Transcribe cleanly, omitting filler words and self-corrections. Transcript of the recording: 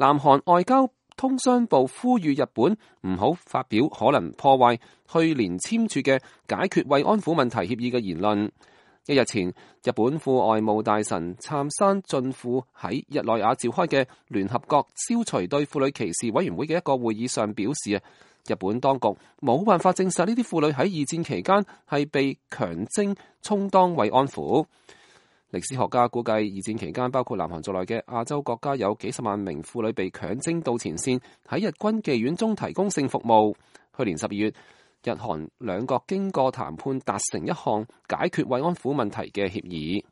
南韓外交通商部呼籲日本唔好發表可能破壞去年簽署嘅解決慰安婦問題協議嘅言論。一日前，日本副外務大臣杉山俊富喺日內瓦召開嘅聯合國消除對婦女歧視委員會嘅一個會議上表示日本當局冇辦法證實呢啲婦女喺二戰期間係被強徵充當慰安婦。歷史學家估計，二戰期間包括南韓在內嘅亞洲國家有幾十萬名婦女被強徵到前線，喺日軍妓院中提供性服務。去年12月，日韓兩國經過談判達成一項解決慰安婦問題嘅協議。